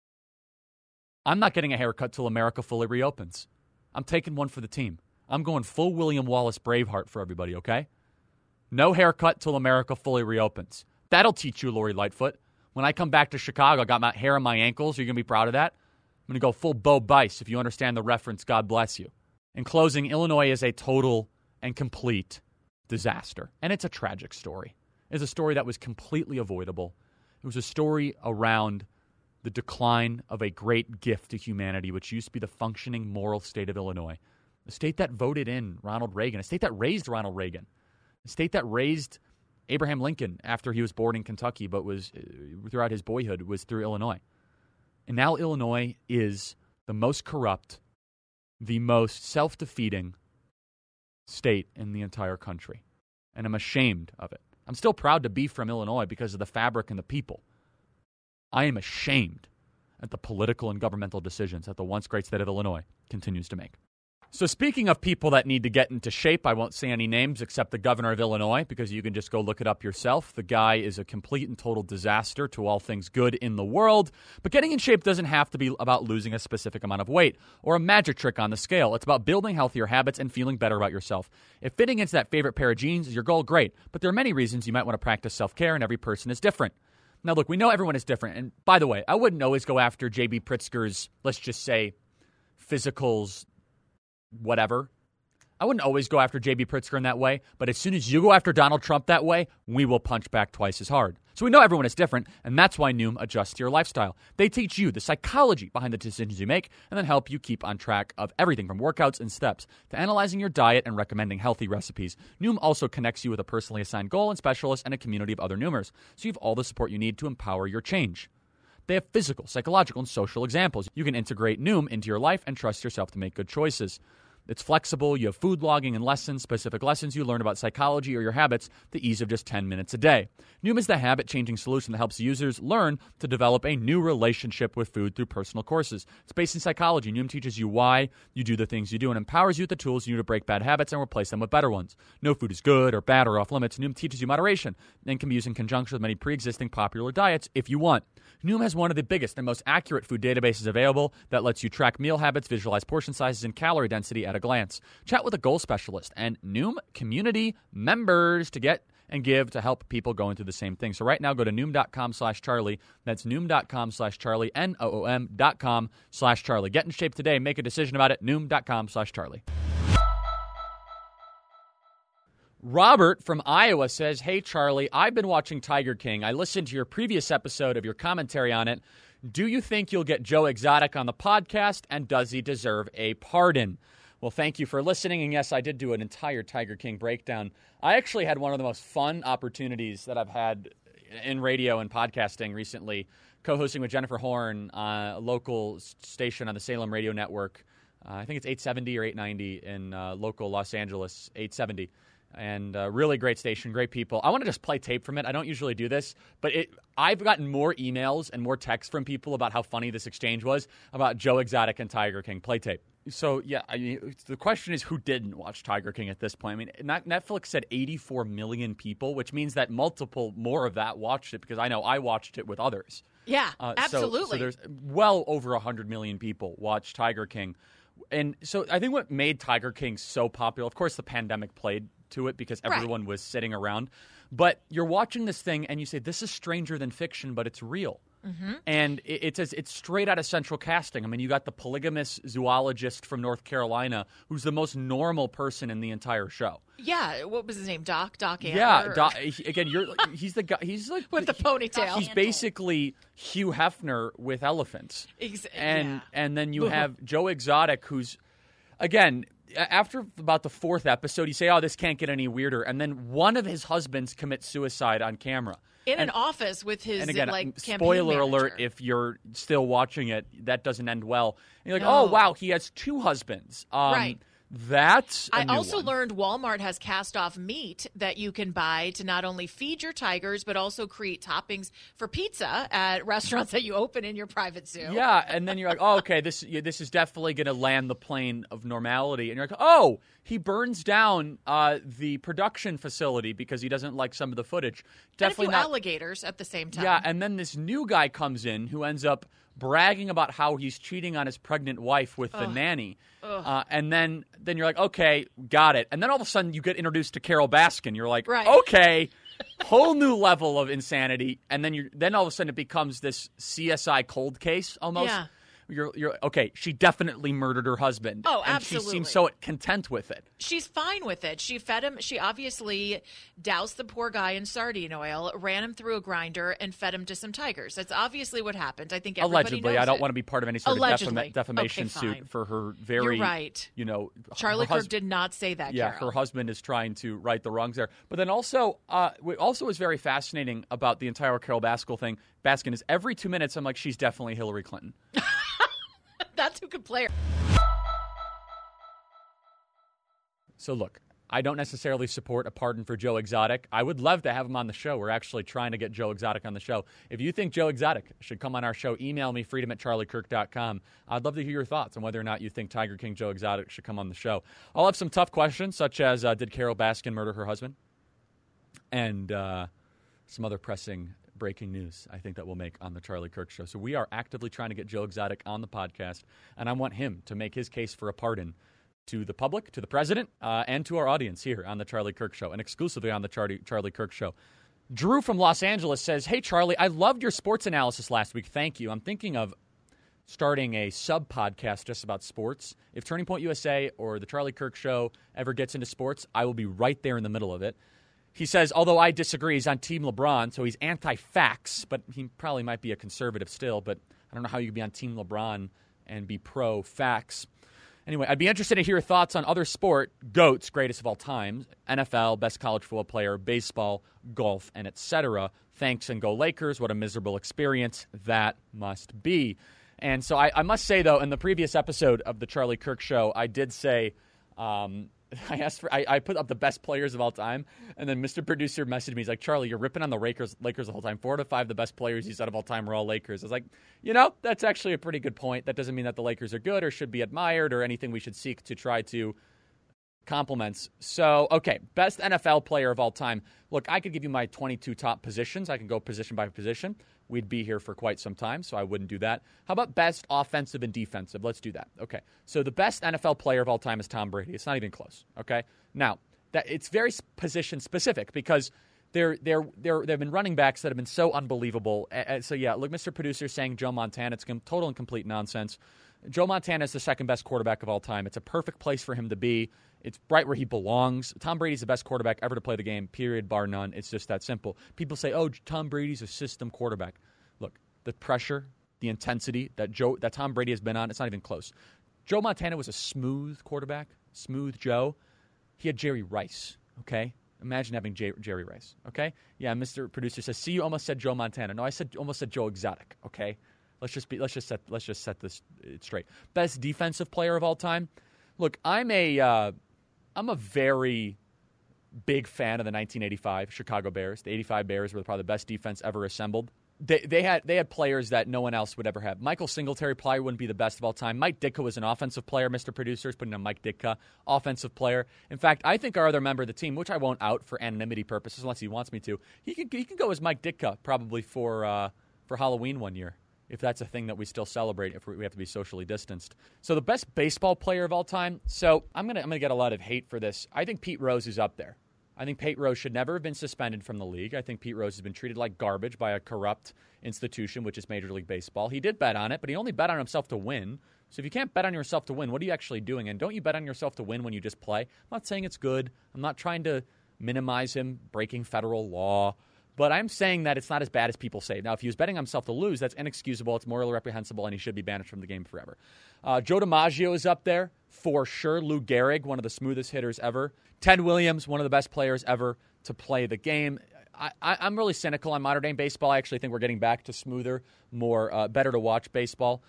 I'm not getting a haircut till America fully reopens. I'm taking one for the team. I'm going full William Wallace Braveheart for everybody, okay? No haircut till America fully reopens. That'll teach you, Lori Lightfoot. When I come back to Chicago, I got my hair on my ankles. Are you going to be proud of that? I'm going to go full Bo Bice. If you understand the reference, God bless you. In closing, Illinois is a total and complete disaster. And it's a tragic story. It's a story that was completely avoidable. It was a story around the decline of a great gift to humanity, which used to be the functioning moral state of Illinois. A state that voted in Ronald Reagan. A state that raised Ronald Reagan. A state that raised Abraham Lincoln after he was born in Kentucky, but was throughout his boyhood was through Illinois. And now Illinois is the most corrupt, the most self-defeating state in the entire country. And I'm ashamed of it. I'm still proud to be from Illinois because of the fabric and the people. I am ashamed at the political and governmental decisions that the once great state of Illinois continues to make. So speaking of people that need to get into shape, I won't say any names except the governor of Illinois because you can just go look it up yourself. The guy is a complete and total disaster to all things good in the world. But getting in shape doesn't have to be about losing a specific amount of weight or a magic trick on the scale. It's about building healthier habits and feeling better about yourself. If fitting into that favorite pair of jeans is your goal, great. But there are many reasons you might want to practice self-care, and every person is different. Now, look, we know everyone is different. And by the way, I wouldn't always go after J.B. Pritzker's, let's just say, physicals, whatever. I wouldn't always go after J.B. Pritzker in that way, but as soon as you go after Donald Trump that way, we will punch back twice as hard. So we know everyone is different, and that's why Noom adjusts to your lifestyle. They teach you the psychology behind the decisions you make and then help you keep on track of everything from workouts and steps to analyzing your diet and recommending healthy recipes. Noom also connects you with a personally assigned goal and specialist and a community of other Noomers, so you have all the support you need to empower your change. They have physical, psychological, and social examples. You can integrate Noom into your life and trust yourself to make good choices. It's flexible. You have food logging and lessons, specific lessons you learn about psychology or your habits, the ease of just 10 minutes a day. Noom is the habit-changing solution that helps users learn to develop a new relationship with food through personal courses. It's based in psychology. Noom teaches you why you do the things you do and empowers you with the tools you need to break bad habits and replace them with better ones. No food is good or bad or off limits. Noom teaches you moderation and can be used in conjunction with many pre-existing popular diets if you want. Noom has one of the biggest and most accurate food databases available that lets you track meal habits, visualize portion sizes, and calorie density at a glance. Chat with a goal specialist and Noom community members to get and give to help people going through the same thing. So right now, go to Noom.com/Charlie. That's Noom.com/Charlie, Noom.com/Charlie. Get in shape today. Make a decision about it. Noom.com/Charlie. Robert from Iowa says, hey, Charlie, I've been watching Tiger King. I listened to your previous episode of your commentary on it. Do you think you'll get Joe Exotic on the podcast, and does he deserve a pardon? Well, thank you for listening, and yes, I did do an entire Tiger King breakdown. I actually had one of the most fun opportunities that I've had in radio and podcasting recently, co-hosting with Jennifer Horn on a local station on the Salem Radio Network. I think it's 870 or 890 in local Los Angeles, 870. And really great station, great people. I want to just play tape from it. I don't usually do this, but I've gotten more emails and more texts from people about how funny this exchange was about Joe Exotic and Tiger King. Play tape. So, yeah, the question is who didn't watch Tiger King at this point? I mean, Netflix said 84 million people, which means that multiple more of that watched it because I know I watched it with others. Yeah, absolutely. So there's well over 100 million people watch Tiger King. And so I think what made Tiger King so popular, of course, the pandemic played to it because everyone was sitting around. But you're watching this thing and you say, this is stranger than fiction, but it's real. And it's straight out of central casting. I mean, you got the polygamous zoologist from North Carolina who's the most normal person in the entire show. Yeah, what was his name? Doc Antler? Yeah, he's the guy. He's like with the ponytail. He's basically Hugh Hefner with elephants. And then you have Joe Exotic, who's again after about the fourth episode, you say, "Oh, this can't get any weirder," and then one of his husbands commits suicide on camera. In an office with his, and again, campaign spoiler manager. alert, if you're still watching it, that doesn't end well. And you're like, oh, wow, he has two husbands. Right. That's I also learned Walmart has cast-off meat that you can buy to not only feed your tigers, but also create toppings for pizza at restaurants that you open in your private zoo. Yeah, and then you're like, oh, okay, this is definitely going to land the plane of normality. And you're like, oh, he burns down the production facility because he doesn't like some of the footage. Definitely and a few alligators at the same time. Yeah, and then this new guy comes in who ends up bragging about how he's cheating on his pregnant wife with the nanny. And then you're like, okay, got it. And then all of a sudden you get introduced to Carol Baskin. You're like, okay, whole new level of insanity. And then all of a sudden it becomes this CSI cold case almost. Yeah. You're okay. She definitely murdered her husband. Oh, and absolutely. She seems so content with it. She's fine with it. She fed him. She obviously doused the poor guy in sardine oil, ran him through a grinder, and fed him to some tigers. That's obviously what happened. I think everybody allegedly. knows I don't it. want to be part of any sort of defamation suit for her very. You're right. Charlie Kirk did not say that. Yeah, Carol. her husband is trying to right the wrongs there. But then also, what also was very fascinating about the entire Carol Baskin is every 2 minutes I'm like, she's definitely Hillary Clinton. That's who could play her. So look, I don't necessarily support a pardon for Joe Exotic. I would love to have him on the show. We're actually trying to get Joe Exotic on the show. If you think Joe Exotic should come on our show, email me, freedom@charliekirk.com. I'd love to hear your thoughts on whether or not you think Tiger King Joe Exotic should come on the show. I'll have some tough questions, such as did Carol Baskin murder her husband? And some other pressing breaking news I think that we'll make on the Charlie Kirk Show. So we are actively trying to get Joe Exotic on the podcast, and I want him to make his case for a pardon to the public, to the president, and to our audience here on the Charlie Kirk Show, and exclusively on the Charlie Kirk Show. Drew from Los Angeles says, hey, Charlie, I loved your sports analysis last week. Thank you. I'm thinking of starting a sub-podcast just about sports. If Turning Point USA or the Charlie Kirk Show ever gets into sports, I will be right there in the middle of it. He says, although I disagree, he's on Team LeBron, so he's anti-facts, but he probably might be a conservative still, but I don't know how you could be on Team LeBron and be pro-facts. Anyway, I'd be interested to hear your thoughts on other sport, GOATs, greatest of all time, NFL, best college football player, baseball, golf, and etc. Thanks and go Lakers. What a miserable experience that must be. And so I must say, though, in the previous episode of the Charlie Kirk Show, I did say I put up the best players of all time, and then Mr. Producer messaged me. He's like, Charlie, you're ripping on the Lakers the whole time. 4 out of 5 the best players you said of all time were all Lakers. I was like, that's actually a pretty good point. That doesn't mean that the Lakers are good or should be admired or anything we should seek to try to compliments. So, okay, best NFL player of all time. Look, I could give you my 22 top positions. I can go position by position. We'd be here for quite some time, so I wouldn't do that. How about best offensive and defensive? Let's do that. Okay, so the best NFL player of all time is Tom Brady. It's not even close, okay? Now, it's very position specific because there have been running backs that have been so unbelievable. So, yeah, look, Mr. Producer saying Joe Montana. It's total and complete nonsense. Joe Montana is the second best quarterback of all time. It's a perfect place for him to be. It's right where he belongs. Tom Brady's the best quarterback ever to play the game, period, bar none. It's just that simple. People say, oh, Tom Brady's a system quarterback. Look, the pressure, the intensity that Tom Brady has been on, it's not even close. Joe Montana was a smooth quarterback, smooth Joe. He had Jerry Rice, okay? Imagine having Jerry Rice, okay? Yeah, Mr. Producer says, see, you almost said Joe Montana. No, I almost said Joe Exotic, okay? Let's just set this straight. Best defensive player of all time. Look, I'm a very big fan of the 1985 Chicago Bears. The 85 Bears were probably the best defense ever assembled. They had players that no one else would ever have. Michael Singletary probably wouldn't be the best of all time. Mike Ditka was an offensive player. Mr. Producer is putting on Mike Ditka, offensive player. In fact, I think our other member of the team, which I won't out for anonymity purposes unless he wants me to, he can go as Mike Ditka probably for Halloween one year, if that's a thing that we still celebrate, if we have to be socially distanced. So the best baseball player of all time. So I'm gonna get a lot of hate for this. I think Pete Rose is up there. I think Pete Rose should never have been suspended from the league. I think Pete Rose has been treated like garbage by a corrupt institution, which is Major League Baseball. He did bet on it, but he only bet on himself to win. So if you can't bet on yourself to win, what are you actually doing? And don't you bet on yourself to win when you just play? I'm not saying it's good. I'm not trying to minimize him breaking federal law. But I'm saying that it's not as bad as people say. Now, if he was betting on himself to lose, that's inexcusable. It's morally reprehensible, and he should be banished from the game forever. Joe DiMaggio is up there for sure. Lou Gehrig, one of the smoothest hitters ever. Ted Williams, one of the best players ever to play the game. I'm really cynical on modern-day baseball. I actually think we're getting back to smoother, more better to watch baseball.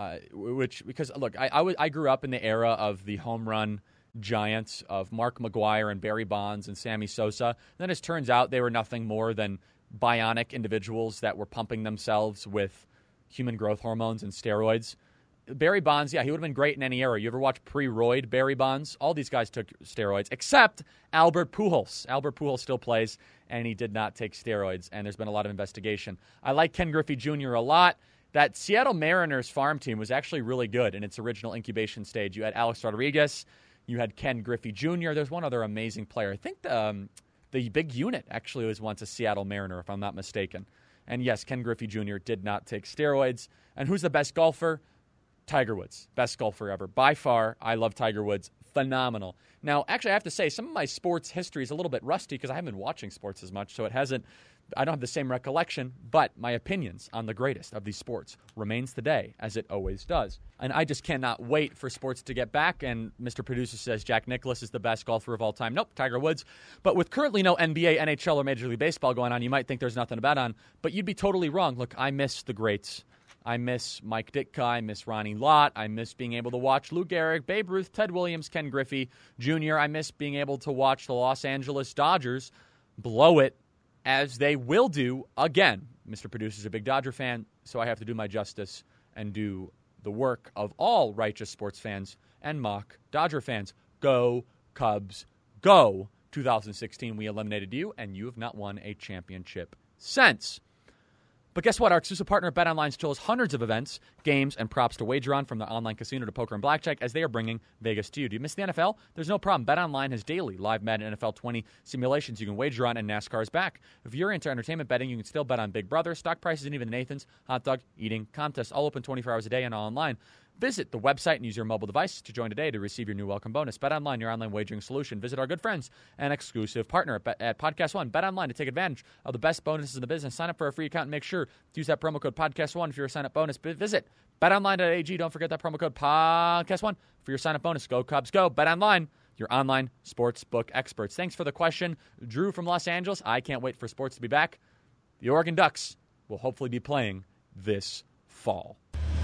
Because look, I grew up in the era of the home run giants of Mark McGwire and Barry Bonds and Sammy Sosa. And then it turns out they were nothing more than bionic individuals that were pumping themselves with human growth hormones and steroids. Barry Bonds, yeah, he would have been great in any era. You ever watch pre-roid Barry Bonds? All these guys took steroids, except Albert Pujols. Albert Pujols still plays, and he did not take steroids, and there's been a lot of investigation. I like Ken Griffey Jr. a lot. That Seattle Mariners farm team was actually really good in its original incubation stage. You had Alex Rodriguez. You had Ken Griffey Jr. There's one other amazing player. I think the big unit actually was once a Seattle Mariner, if I'm not mistaken. And yes, Ken Griffey Jr. did not take steroids. And who's the best golfer? Tiger Woods. Best golfer ever. By far, I love Tiger Woods. Phenomenal. Now, actually, I have to say, some of my sports history is a little bit rusty because I haven't been watching sports as much, so I don't have the same recollection, but my opinions on the greatest of these sports remains today, as it always does. And I just cannot wait for sports to get back, and Mr. Producer says Jack Nicklaus is the best golfer of all time. Nope, Tiger Woods. But with currently no NBA, NHL, or Major League Baseball going on, you might think there's nothing to bet on, but you'd be totally wrong. Look, I miss the greats. I miss Mike Ditka. I miss Ronnie Lott. I miss being able to watch Lou Gehrig, Babe Ruth, Ted Williams, Ken Griffey Jr. I miss being able to watch the Los Angeles Dodgers blow it, as they will do again. Mr. Producer's a big Dodger fan, so I have to do my justice and do the work of all righteous sports fans and mock Dodger fans. Go, Cubs, go. 2016, we eliminated you, and you have not won a championship since. But guess what? Our exclusive partner, BetOnline, still has hundreds of events, games, and props to wager on, from the online casino to poker and blackjack, as they are bringing Vegas to you. Do you miss the NFL? There's no problem. BetOnline has daily live Madden NFL 20 simulations you can wager on, and NASCAR is back. If you're into entertainment betting, you can still bet on Big Brother, stock prices, and even Nathan's hot dog eating contests, all open 24 hours a day and all online. Visit the website and use your mobile device to join today to receive your new welcome bonus. BetOnline, your online wagering solution. Visit our good friends and exclusive partner at Podcast One. BetOnline to take advantage of the best bonuses in the business. Sign up for a free account and make sure to use that promo code Podcast One for your sign-up bonus. Visit betonline.ag. Don't forget that promo code Podcast One for your sign-up bonus. Go Cubs, go! BetOnline, your online sports book experts. Thanks for the question, Drew from Los Angeles. I can't wait for sports to be back. The Oregon Ducks will hopefully be playing this fall.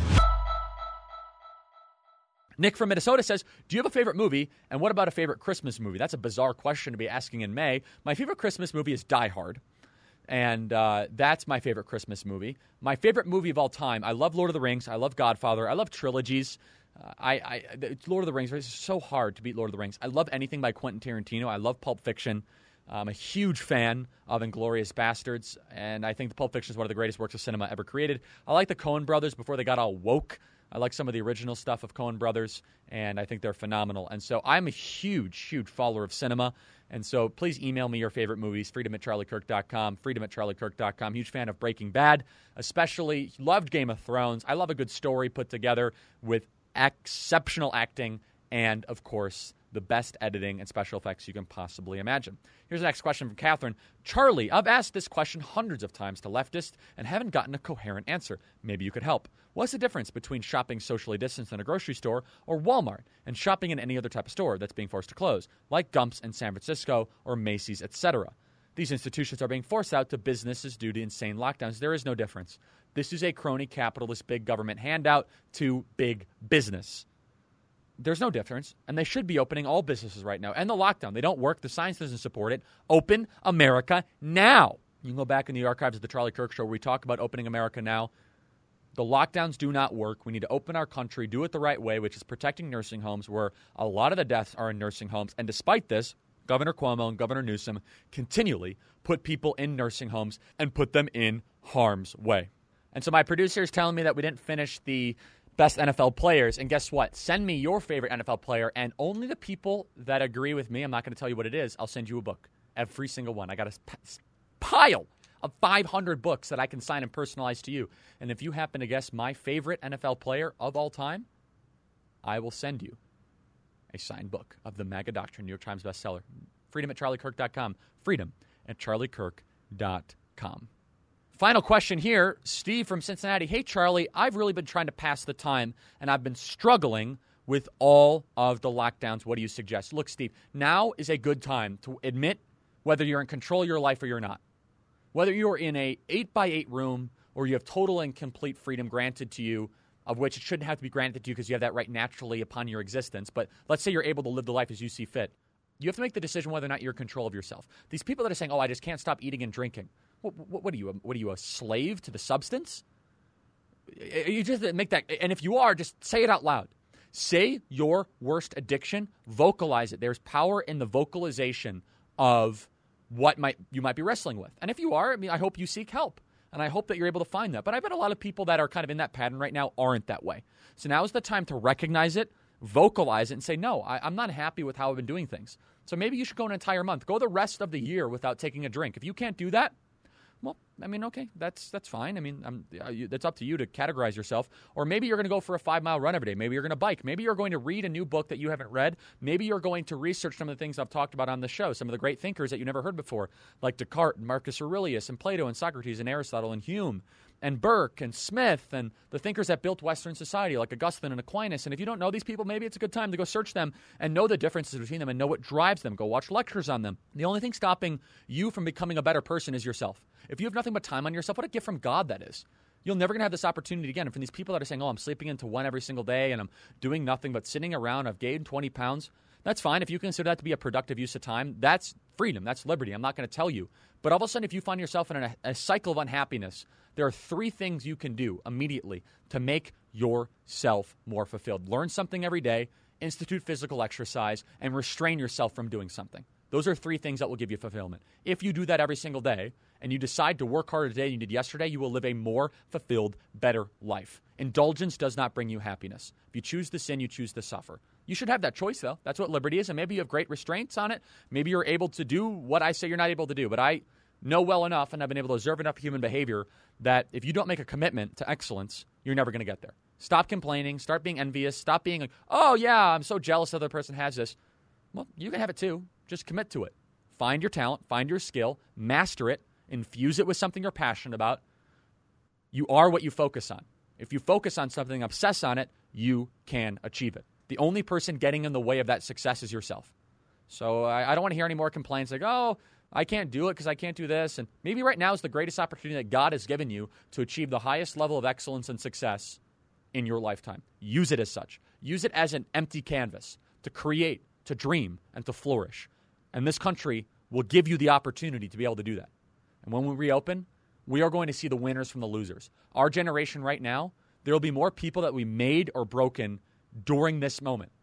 Nick from Minnesota says, do you have a favorite movie, and what about a favorite Christmas movie? That's a bizarre question to be asking in May. My favorite Christmas movie is Die Hard, and that's my favorite Christmas movie. My favorite movie of all time, I love Lord of the Rings, I love Godfather, I love trilogies. Lord of the Rings, it's so hard to beat Lord of the Rings. I love anything by Quentin Tarantino. I love Pulp Fiction. I'm a huge fan of Inglourious Bastards, and I think the Pulp Fiction is one of the greatest works of cinema ever created. I like the Coen brothers before they got all woke. I like some of the original stuff of Coen brothers, and I think they're phenomenal. And so I'm a huge, huge follower of cinema. And so please email me your favorite movies, freedom@charliekirk.com, freedom@charliekirk.com. Huge fan of Breaking Bad, especially loved Game of Thrones. I love a good story put together with exceptional acting and, of course, the best editing and special effects you can possibly imagine. Here's the next question from Catherine. Charlie, I've asked this question hundreds of times to leftists and haven't gotten a coherent answer. Maybe you could help. What's the difference between shopping socially distanced in a grocery store or Walmart and shopping in any other type of store that's being forced to close, like Gumps in San Francisco or Macy's, etc.? These institutions are being forced out to businesses due to insane lockdowns. There is no difference. This is a crony capitalist big government handout to big business. There's no difference, and they should be opening all businesses right now. And the lockdown, they don't work. The science doesn't support it. Open America now. You can go back in the archives of the Charlie Kirk Show where we talk about opening America now. The lockdowns do not work. We need to open our country, do it the right way, which is protecting nursing homes, where a lot of the deaths are in nursing homes. And despite this, Governor Cuomo and Governor Newsom continually put people in nursing homes and put them in harm's way. And so my producer is telling me that we didn't finish the best NFL players. And guess what? Send me your favorite NFL player, and only the people that agree with me, I'm not going to tell you what it is, I'll send you a book. Every single one. I got a pile of 500 books that I can sign and personalize to you. And if you happen to guess my favorite NFL player of all time, I will send you a signed book of the MAGA Doctrine, New York Times bestseller. Freedom@charliekirk.com. Freedom@charliekirk.com. Final question here. Steve from Cincinnati. Hey, Charlie, I've really been trying to pass the time, and I've been struggling with all of the lockdowns. What do you suggest? Look, Steve, now is a good time to admit whether you're in control of your life or you're not. Whether you're in a 8x8 room or you have total and complete freedom granted to you, of which it shouldn't have to be granted to you because you have that right naturally upon your existence. But let's say you're able to live the life as you see fit. You have to make the decision whether or not you're in control of yourself. These people that are saying, I just can't stop eating and drinking. What are you, a slave to the substance? You just make that, and if you are, just say it out loud. Say your worst addiction, vocalize it. There's power in the vocalization of what you might be wrestling with. And if you are, I hope you seek help. And I hope that you're able to find that. But I bet a lot of people that are kind of in that pattern right now aren't that way. So now is the time to recognize it, vocalize it, and say, no, I'm not happy with how I've been doing things. So maybe you should go an entire month. Go the rest of the year without taking a drink. If you can't do that, well, okay, that's fine. That's up to you to categorize yourself. Or maybe you're going to go for a 5-mile run every day. Maybe you're going to bike. Maybe you're going to read a new book that you haven't read. Maybe you're going to research some of the things I've talked about on the show, some of the great thinkers that you never heard before, like Descartes and Marcus Aurelius and Plato and Socrates and Aristotle and Hume and Burke and Smith and the thinkers that built Western society like Augustine and Aquinas. And if you don't know these people, maybe it's a good time to go search them and know the differences between them and know what drives them. Go watch lectures on them. The only thing stopping you from becoming a better person is yourself. If you have nothing but time on yourself, what a gift from God that is. You're never going to have this opportunity again. And from these people that are saying, I'm sleeping into one every single day and I'm doing nothing but sitting around, I've gained 20 pounds, that's fine. If you consider that to be a productive use of time, that's freedom, that's liberty. I'm not going to tell you. But all of a sudden, if you find yourself in a cycle of unhappiness, there are 3 things you can do immediately to make yourself more fulfilled. Learn something every day, institute physical exercise, and restrain yourself from doing something. Those are 3 things that will give you fulfillment. If you do that every single day and you decide to work harder today than you did yesterday, you will live a more fulfilled, better life. Indulgence does not bring you happiness. If you choose to sin, you choose to suffer. You should have that choice, though. That's what liberty is, and maybe you have great restraints on it. Maybe you're able to do what I say you're not able to do, but I know well enough and I've been able to observe enough human behavior that if you don't make a commitment to excellence, you're never going to get there. Stop complaining. Start being envious. Stop being like, oh, yeah, I'm so jealous the other person has this. Well, you can have it too. Just commit to it. Find your talent. Find your skill. Master it. Infuse it with something you're passionate about. You are what you focus on. If you focus on something, obsess on it, you can achieve it. The only person getting in the way of that success is yourself. So I don't want to hear any more complaints like, oh, I can't do it because I can't do this. And maybe right now is the greatest opportunity that God has given you to achieve the highest level of excellence and success in your lifetime. Use it as such. Use it as an empty canvas to create, to dream, and to flourish. And this country will give you the opportunity to be able to do that. And when we reopen, we are going to see the winners from the losers. Our generation right now, there will be more people that we made or broken during this moment.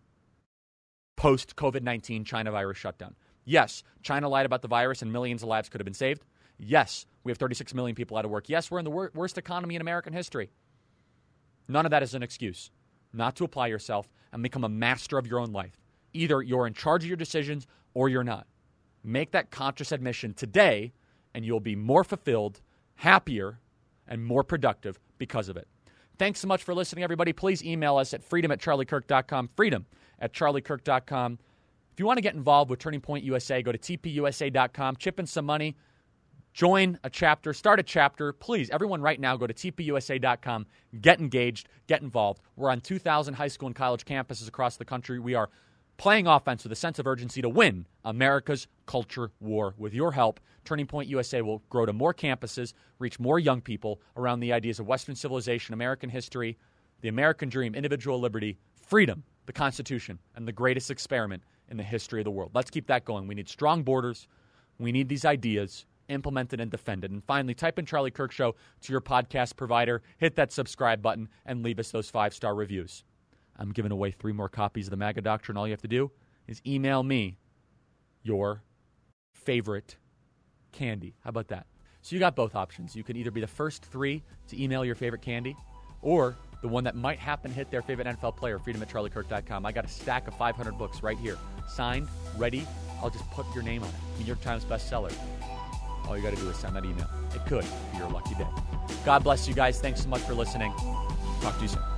Post-COVID-19 China virus shutdown. Yes, China lied about the virus and millions of lives could have been saved. Yes, we have 36 million people out of work. Yes, we're in the worst economy in American history. None of that is an excuse not to apply yourself and become a master of your own life. Either you're in charge of your decisions or you're not. Make that conscious admission today, and you'll be more fulfilled, happier, and more productive because of it. Thanks so much for listening, everybody. Please email us at freedom@charliekirk.com, freedom@charliekirk.com. If you want to get involved with Turning Point USA, go to tpusa.com, chip in some money, join a chapter, start a chapter. Please, everyone right now, go to tpusa.com, get engaged, get involved. We're on 2,000 high school and college campuses across the country. We are playing offense with a sense of urgency to win America's culture war. With your help, Turning Point USA will grow to more campuses, reach more young people around the ideas of Western civilization, American history, the American dream, individual liberty, freedom, the Constitution, and the greatest experiment in the history of the world. Let's keep that going. We need strong borders. We need these ideas implemented and defended. And finally, type in Charlie Kirk Show to your podcast provider, hit that subscribe button, and leave us those 5-star reviews. I'm giving away 3 more copies of the MAGA Doctrine. All you have to do is email me your favorite candy. How about that? So you got both options. You can either be the first 3 to email your favorite candy, or the one that might happen to hit their favorite NFL player, freedom@charliekirk.com. I got a stack of 500 books right here, signed, ready I'll just put your name on it. New York Times bestseller. All you got to do is send that email. It could be your lucky day. God bless you guys. Thanks so much for listening. Talk to you soon.